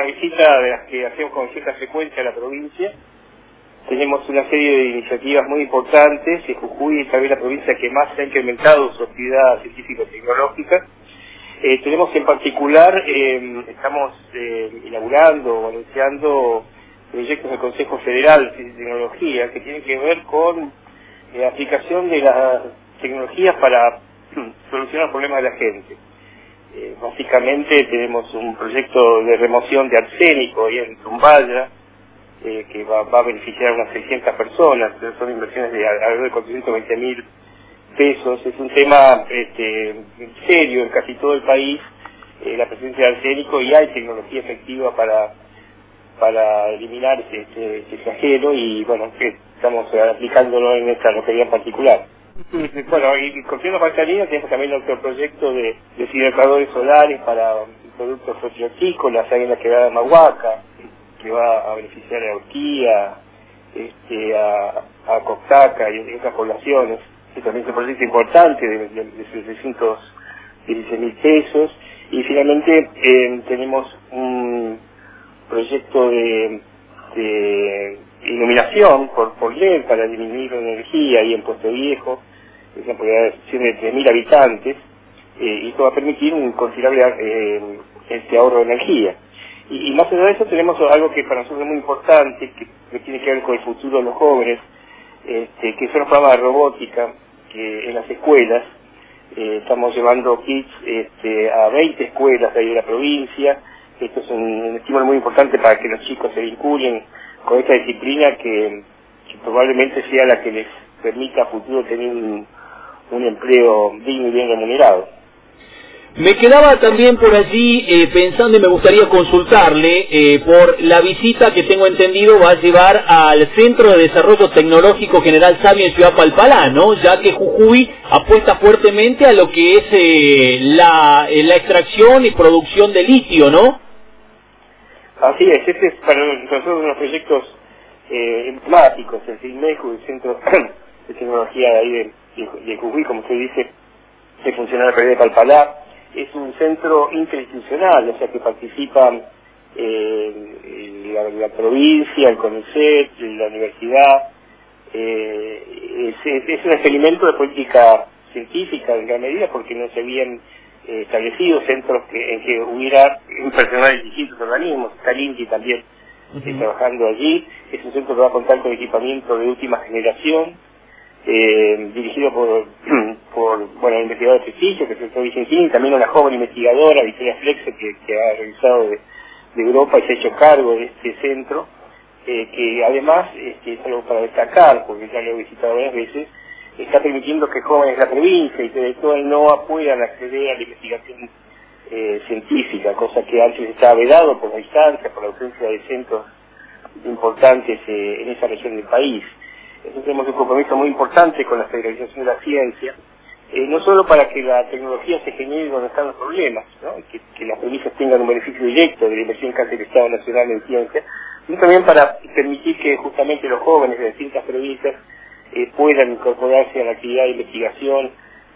visita de las que hacemos con cierta frecuencia a la provincia. Tenemos una serie de iniciativas muy importantes. Jujuy es tal vez la provincia que más se ha incrementado su actividad científico-tecnológica. Tenemos en particular, estamos inaugurando o anunciando proyectos del Consejo Federal de Ciencia y Tecnología que tienen que ver con la aplicación de las tecnologías para solucionar problemas de la gente. Básicamente tenemos un proyecto de remoción de arsénico ahí en Tumbaya, que va a beneficiar a unas 600 personas, son inversiones de alrededor de 420.000 pesos. Es un tema serio en casi todo el país, la presencia de arsénico, y hay tecnología efectiva para eliminar este flagelo, y bueno, estamos aplicándolo en esta localidad en particular. Bueno, y continuando con esta línea, tenemos también otro proyecto de hidratadores solares para productos hortícolas, hay en la quebrada de Mahuaca, que va a beneficiar a Urquía, a Costaca y otras poblaciones. Que también es un proyecto importante de 716.000 pesos. Y finalmente tenemos un proyecto de iluminación por LED para disminuir la energía ahí en Puerto Viejo. Es una población de 3.000 habitantes, y esto va a permitir un considerable ahorro de energía. Y más allá de eso tenemos algo que para nosotros es muy importante, que tiene que ver con el futuro de los jóvenes, que son los programas de robótica, que en las escuelas estamos llevando kits a 20 escuelas de ahí de la provincia. Esto es un estímulo muy importante para que los chicos se vinculen con esta disciplina que probablemente sea la que les permita a futuro tener un empleo digno y bien remunerado. Me quedaba también por allí pensando, y me gustaría consultarle por la visita que tengo entendido va a llevar al Centro de Desarrollo Tecnológico General Sabio en Ciudad Palpalá, ¿no? Ya que Jujuy apuesta fuertemente a lo que es la extracción y producción de litio, ¿no? Así es, este es para nosotros uno de los proyectos emblemáticos, el CIMEJU, el Centro de Tecnología de ahí de Jujuy, como usted dice, que funciona en la provincia de Palpalá. Es un centro interinstitucional, o sea que participan la provincia, el CONICET, la universidad. Es un experimento de política científica en gran medida, porque no se habían establecido centros en que hubiera un personal de distintos organismos. Está el INTI también trabajando allí. Es un centro que va a contar con equipamiento de última generación, dirigido por el investigador de prestigio, que es el doctor Vicentini, y también una joven investigadora, Victoria Flexe, que ha regresado de Europa y se ha hecho cargo de este centro, que además, es algo para destacar, porque ya lo he visitado varias veces, está permitiendo que jóvenes de la provincia y de todo el NOA puedan acceder a la investigación científica, cosa que antes estaba vedado por la distancia, por la ausencia de centros importantes en esa región del país. Entonces tenemos un compromiso muy importante con la federalización de la ciencia, no solo para que la tecnología se genere donde están los problemas, ¿no? que las provincias tengan un beneficio directo de la inversión que hace el Estado Nacional en ciencia, sino también para permitir que justamente los jóvenes de distintas provincias puedan incorporarse a la actividad de investigación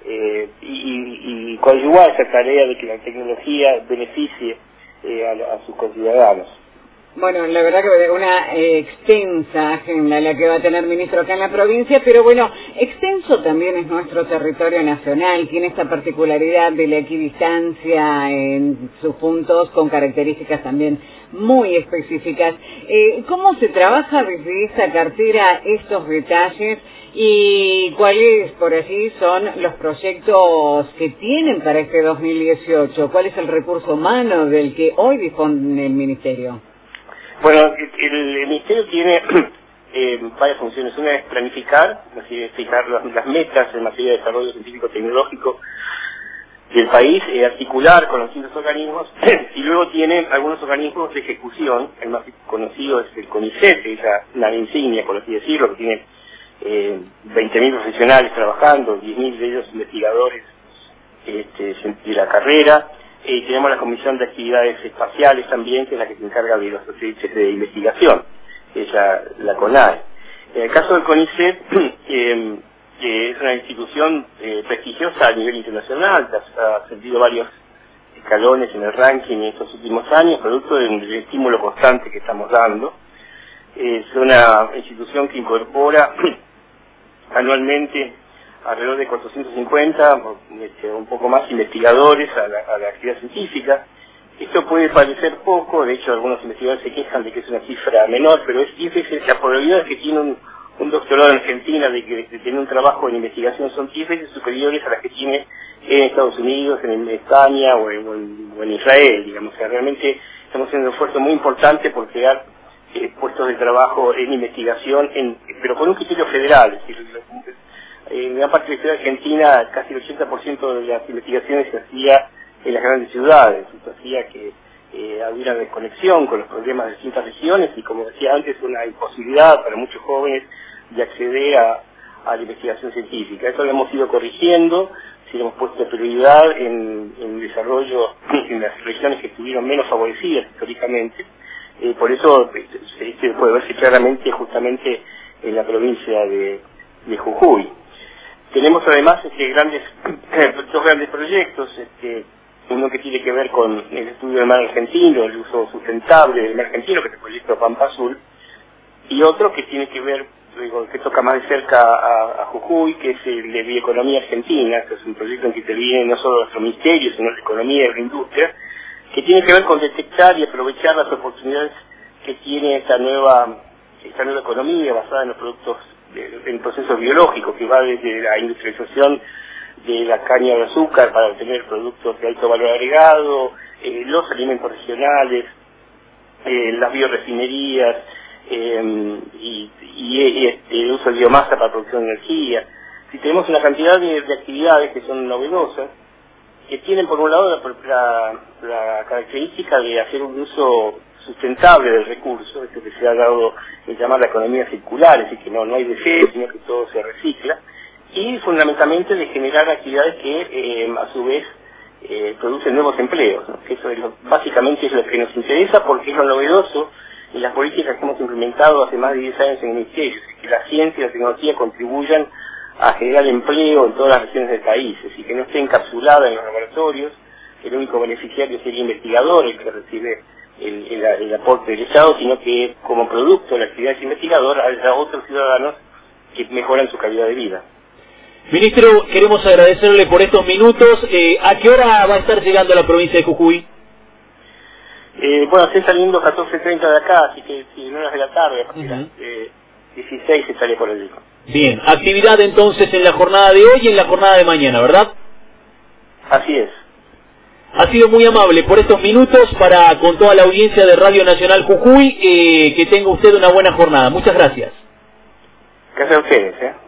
y coadyuvar esa tarea de que la tecnología beneficie a sus conciudadanos. Bueno, la verdad que una extensa agenda la que va a tener ministro acá en la provincia, pero bueno, extenso también es nuestro territorio nacional, tiene esta particularidad de la equidistancia en sus puntos con características también muy específicas. ¿Cómo se trabaja desde esa cartera estos detalles y cuáles por allí son los proyectos que tienen para este 2018? ¿Cuál es el recurso humano del que hoy dispone el ministerio? Bueno, el Ministerio tiene varias funciones. Una es planificar, es decir, fijar las metas en materia de desarrollo científico-tecnológico del país, articular con los distintos organismos, y luego tiene algunos organismos de ejecución. El más conocido es el CONICET, que es la insignia, por así decirlo, que tiene 20.000 profesionales trabajando, 10.000 de ellos investigadores de la carrera. Tenemos la Comisión de Actividades Espaciales también, que es la que se encarga de los proyectos de investigación, que es la CONAE. En el caso del CONICET, que es una institución prestigiosa a nivel internacional, ha sentido varios escalones en el ranking en estos últimos años, producto del estímulo constante que estamos dando. Es una institución que incorpora anualmente alrededor de 450, un poco más, investigadores a la actividad científica. Esto puede parecer poco, de hecho algunos investigadores se quejan de que es una cifra menor, pero es 10 veces la probabilidad de que tiene un doctorado en Argentina de tener un trabajo en investigación son 10 veces superiores a las que tiene en Estados Unidos, en España o en Israel, digamos. O sea, realmente estamos haciendo un esfuerzo muy importante por crear puestos de trabajo en investigación, pero con un criterio federal. Es decir, en gran parte de la ciudad argentina casi el 80% de las investigaciones se hacía en las grandes ciudades. Esto hacía que hubiera desconexión con los problemas de distintas regiones y, como decía antes, una imposibilidad para muchos jóvenes de acceder a la investigación científica. Eso lo hemos ido corrigiendo, sí hemos puesto prioridad en desarrollo en las regiones que estuvieron menos favorecidas históricamente. Por eso se puede verse claramente justamente en la provincia de Jujuy. Tenemos además dos grandes proyectos, uno que tiene que ver con el estudio del mar argentino, el uso sustentable del mar argentino, que es el proyecto Pampa Azul, y otro que tiene que ver, que toca más de cerca a Jujuy, que es el de bioeconomía argentina, que es un proyecto en que interviene no solo nuestro ministerio, sino la economía y la industria, que tiene que ver con detectar y aprovechar las oportunidades que tiene esta nueva economía basada en los productos, en procesos biológicos, que va desde la industrialización de la caña de azúcar para obtener productos de alto valor agregado, los alimentos regionales, las biorefinerías y el uso de biomasa para producción de energía. Si tenemos una cantidad de actividades que son novedosas, que tienen por un lado la característica de hacer un uso sustentable del recurso, esto que se ha dado en llamar la economía circular, es decir, que no hay desechos, sino que todo se recicla, y fundamentalmente de generar actividades que a su vez producen nuevos empleos, ¿no? Que eso básicamente es lo que nos interesa, porque es lo novedoso en las políticas que hemos implementado hace más de 10 años en el Ministerio, que la ciencia y la tecnología contribuyan a generar empleo en todas las regiones del país, es decir, que no esté encapsulada en los laboratorios, el único beneficiario sería el investigador, el que recibe el aporte del Estado, sino que como producto de la actividad investigadora haya otros ciudadanos que mejoran su calidad de vida. Ministro, queremos agradecerle por estos minutos. ¿A qué hora va a estar llegando a la provincia de Jujuy? Bueno, estoy saliendo 14:30 de acá, así que en horas de la tarde, a partir de las 16 estaré por allí. Bien, actividad entonces en la jornada de hoy y en la jornada de mañana, ¿verdad? Así es. Ha sido muy amable por estos minutos con toda la audiencia de Radio Nacional Jujuy. Que tenga usted una buena jornada. Muchas gracias. Gracias a ustedes.